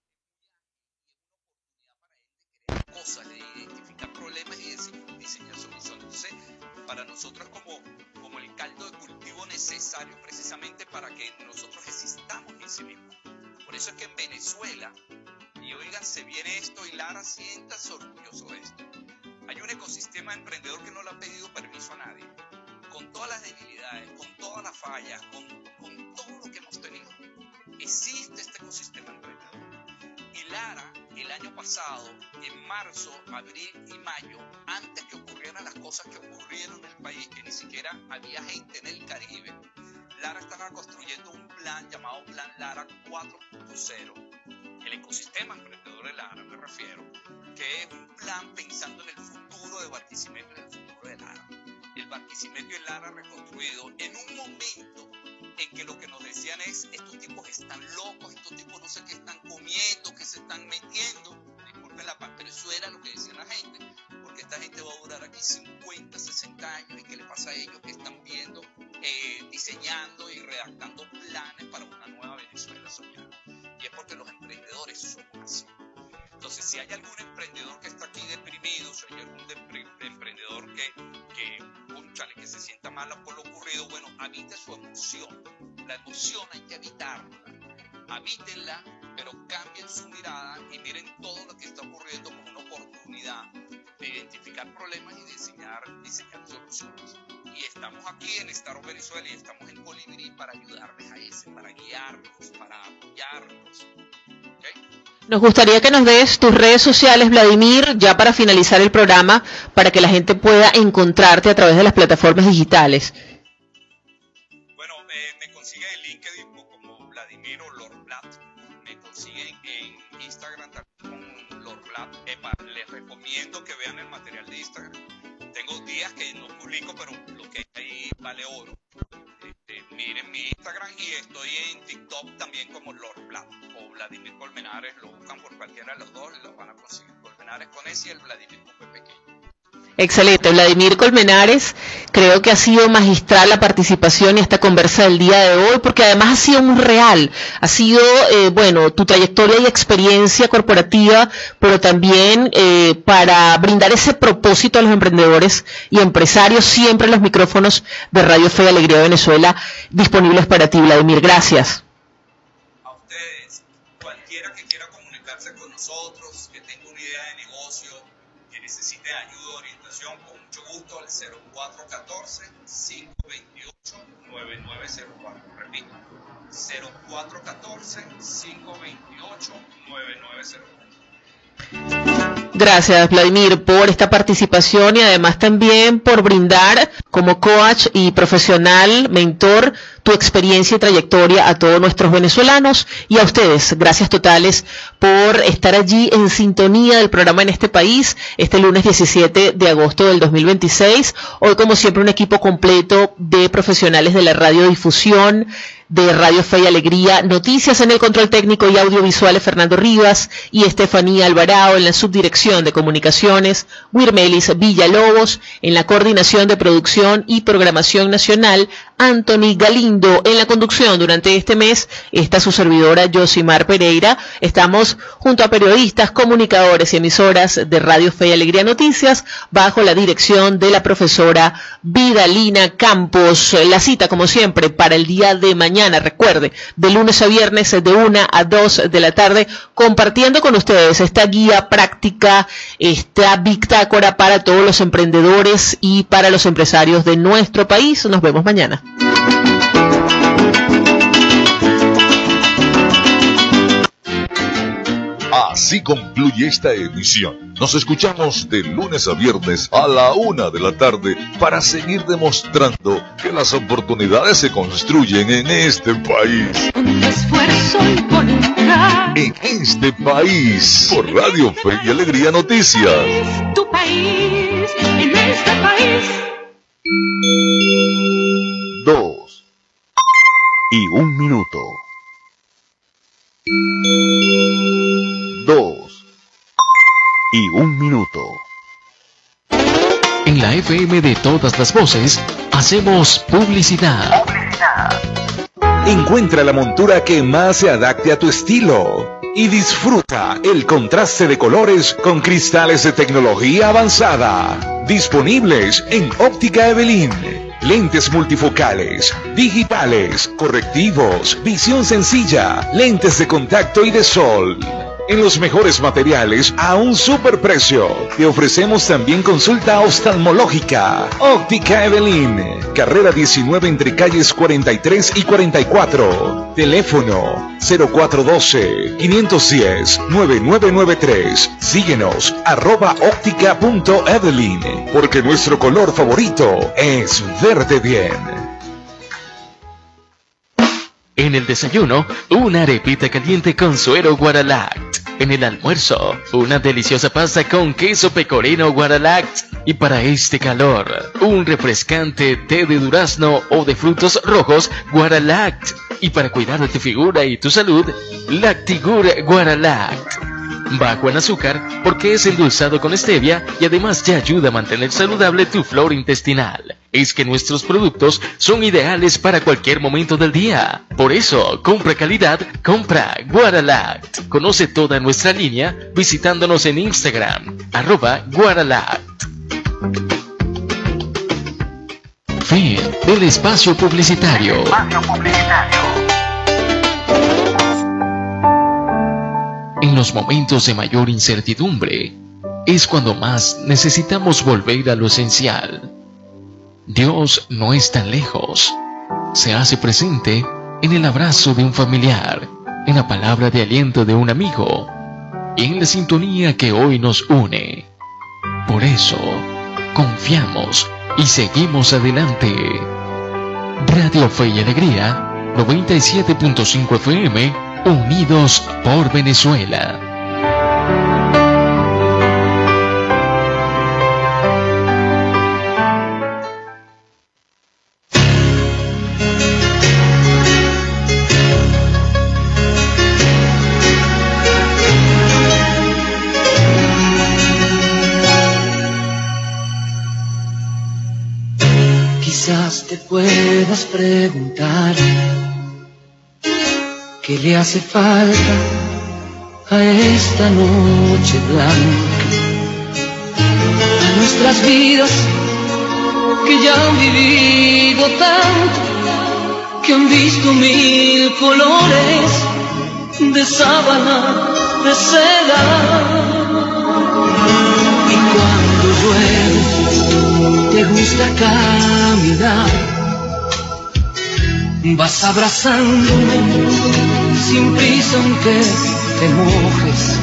para él de crear cosas, de identificar problemas y de diseñar soluciones. Entonces, para nosotros como, como el caldo de cultivo necesario precisamente para que nosotros existamos en sí mismos. Por eso es que en Venezuela, y oigan, se viene esto y Lara, siéntase orgulloso de esto. Hay un ecosistema emprendedor que no le ha pedido permiso a nadie, con todas las debilidades, con todas las fallas, con, con todo lo que hemos tenido. Existe este ecosistema emprendedor. Y Lara, el año pasado, en marzo, abril y mayo, antes que ocurrieran las cosas que ocurrieron en el país, que ni siquiera había gente en el Caribe, Lara estaba construyendo un plan llamado Plan Lara cuatro punto cero. El ecosistema emprendedor de Lara, me refiero, que es un plan pensando en el futuro de Barquisimeto y en el futuro de Lara. El Barquisimeto y Lara reconstruido en un momento en que lo que nos decían es: estos tipos están locos, estos tipos no sé qué están comiendo, qué se están metiendo. Disculpen la paz, pero eso era lo que decía la gente, porque esta gente va a durar aquí cincuenta, sesenta años. ¿Y qué le pasa a ellos que están viendo, eh, diseñando y redactando planes para una nueva Venezuela soñada? Y es porque los emprendedores somos así. Entonces, si hay algún emprendedor que está aquí deprimido, si hay algún de emprendedor que, que, conchale, que se sienta mal por lo ocurrido, bueno, habite su emoción. La emoción hay que habitarla. Habítenla, pero cambien su mirada y miren todo lo que está ocurriendo como una oportunidad de identificar problemas y diseñar, diseñar soluciones. Y estamos aquí en Start Up Venezuela y estamos en Colibrí para ayudarles a ese, para guiarlos, para apoyarlos. ¿Okay? Nos gustaría que nos des tus redes sociales, Vladimir, ya para finalizar el programa, para que la gente pueda encontrarte a través de las plataformas digitales. Bueno, eh, me consiguen en LinkedIn como Vladimir o Lorblat. Me consiguen en Instagram también con Lorblat. Epa, les recomiendo que vean el material de Instagram. Tengo días que no publico, pero lo que hay ahí vale oro. Este, miren mi Instagram y estoy en TikTok también como Lorblat o Vladimir Colmenares. Lo buscan por cualquiera de los dos y los van a conseguir. Colmenares con S y el Vladimir con P pequeño. Excelente, Vladimir Colmenares, creo que ha sido magistral la participación y esta conversa del día de hoy, porque además ha sido muy real, ha sido, eh, bueno, tu trayectoria y experiencia corporativa, pero también eh, para brindar ese propósito a los emprendedores y empresarios, siempre los micrófonos de Radio Fe y Alegría de Venezuela disponibles para ti, Vladimir, gracias. A ustedes, cualquiera que quiera comunicarse con nosotros, que tenga una idea de negocio, que necesite ayuda o orientación, con mucho gusto al cero cuatro uno cuatro, cinco dos ocho, nueve nueve cero cuatro. Repito, cero cuatro uno cuatro, cinco dos ocho, nueve nueve cero cuatro. Gracias, Vladimir, por esta participación y además también por brindar como coach y profesional, mentor, tu experiencia y trayectoria a todos nuestros venezolanos y a ustedes. Gracias totales por estar allí en sintonía del programa En Este País, este lunes diecisiete de agosto del dos mil veintiséis. Hoy, como siempre, un equipo completo de profesionales de la radiodifusión, de Radio Fe y Alegría Noticias. En el control técnico y audiovisual Fernando Rivas y Estefanía Alvarado. En la subdirección de comunicaciones Wirmelis Villalobos. En la coordinación de producción y programación nacional Anthony Galindo. En la conducción durante este mes está su servidora Yosimar Pereira. Estamos junto a periodistas, comunicadores y emisoras de Radio Fe y Alegría Noticias bajo la dirección de la profesora Vidalina Campos. La cita, como siempre, para el día de mañana. Recuerde, de lunes a viernes de una a dos de la tarde, compartiendo con ustedes esta guía práctica, esta bitácora para todos los emprendedores y para los empresarios de nuestro país. Nos vemos mañana. Así concluye esta emisión. Nos escuchamos de lunes a viernes a la una de la tarde para seguir demostrando que las oportunidades se construyen en este país. Con tu esfuerzo y voluntad. En este país, por Radio Fe y Alegría Noticias. Es tu país, en este país. Dos y un minuto. Dos y un minuto. En la F M de todas las voces, hacemos publicidad. Publicidad. Encuentra la montura que más se adapte a tu estilo y disfruta el contraste de colores con cristales de tecnología avanzada. Disponibles en Óptica Evelyn. Lentes multifocales, digitales, correctivos, visión sencilla, lentes de contacto y de sol. En los mejores materiales a un superprecio. Te ofrecemos también consulta oftalmológica. Óptica Evelyn. Carrera diecinueve entre calles cuarenta y tres y cuarenta y cuatro. Teléfono cero cuatro uno dos, cinco uno cero, nueve nueve nueve tres. Síguenos arroba óptica punto evelyn. Porque nuestro color favorito es verde bien. En el desayuno, una arepita caliente con suero Guaralact. En el almuerzo, una deliciosa pasta con queso pecorino Guaralact. Y para este calor, un refrescante té de durazno o de frutos rojos Guaralact. Y para cuidar de tu figura y tu salud, Lactigur Guaralact. Bajo en azúcar porque es endulzado con stevia y además te ayuda a mantener saludable tu flora intestinal. Es que nuestros productos son ideales para cualquier momento del día. Por eso, compra calidad, compra Guaralact. Conoce toda nuestra línea visitándonos en Instagram, arroba Guaralact. Fin del espacio publicitario. Espacio publicitario. En los momentos de mayor incertidumbre, es cuando más necesitamos volver a lo esencial. Dios no es tan lejos. Se hace presente en el abrazo de un familiar, en la palabra de aliento de un amigo y en la sintonía que hoy nos une. Por eso, confiamos y seguimos adelante. Radio Fe y Alegría, noventa y siete punto cinco F M, unidos por Venezuela. Quizás te puedas preguntar ¿qué le hace falta a esta noche blanca? A nuestras vidas que ya han vivido tanto, que han visto mil colores de sábana, de seda. Y cuando llueve te gusta caminar, vas abrazándome sin prisa aunque te mojes.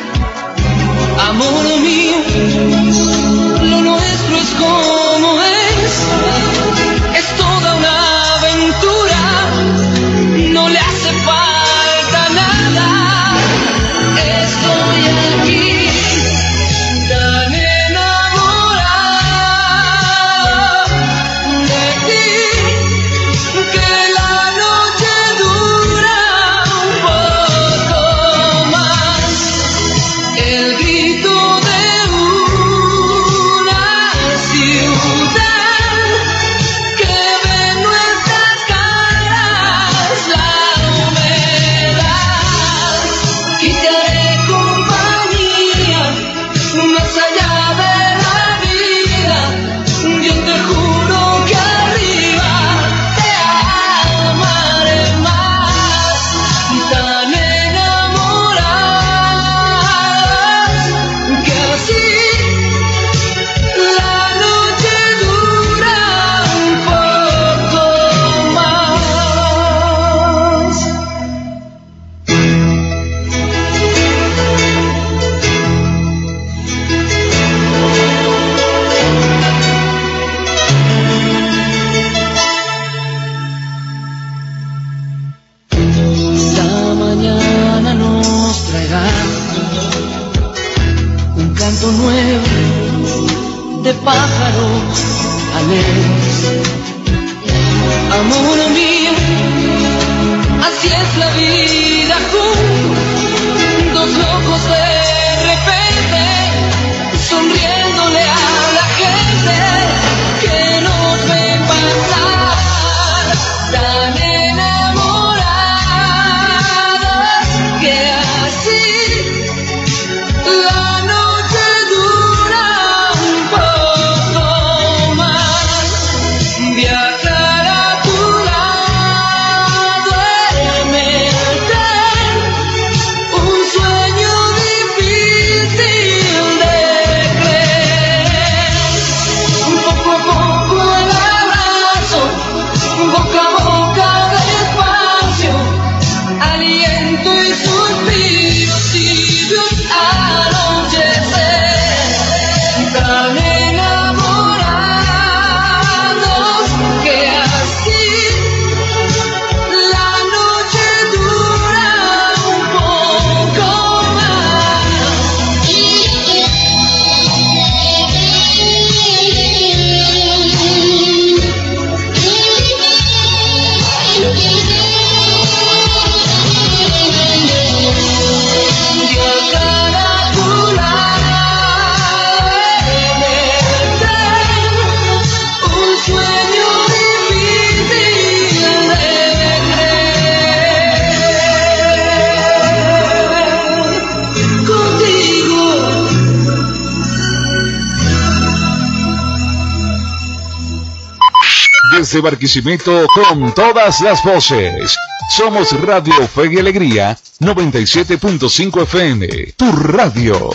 Amor mío, lo nuestro es como es, es toda una aventura, no le hace falta nada. Estoy aquí tan enamorada de ti que la noche pájaros alegres. Amor mío, así es la vida juntos, dos locos de repente, sonriéndole a la gente que nos ve pasar, tan enamorados que así la noche dura un poco más. Viajar a tu lado en el tren, un sueño difícil de creer. Poco a poco el abrazo, boca a boca despacio, aliento y suspiros tibios al anochecer, tan enamorados que así la noche dura un poco Viajar a tu lado en el tren, un sueño difícil de creer. Contigo Desde Barquisimeto con todas las voces. Somos Radio Fe y Alegría noventa y siete punto cinco F M, tu radio.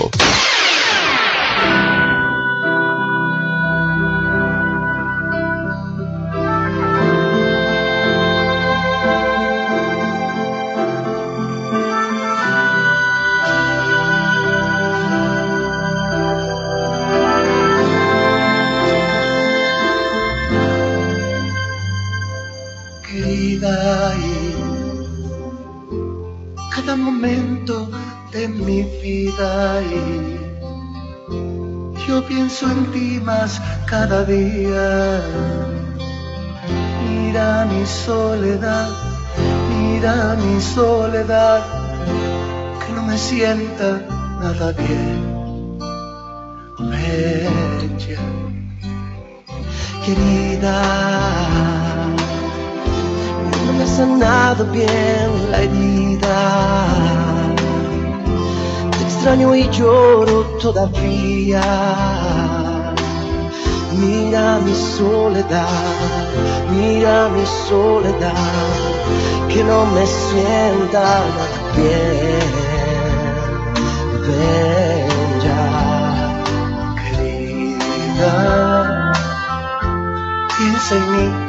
Querida, y cada momento de mi vida y yo pienso en ti más cada día. Mira mi soledad, mira mi soledad, que no me sienta nada bien. Bella, querida, no me ha sanado bien la herida. Te extraño y lloro todavía. Mira mi soledad, mira mi soledad, que no me sienta nada bien. Ven ya, querida, piensa en mí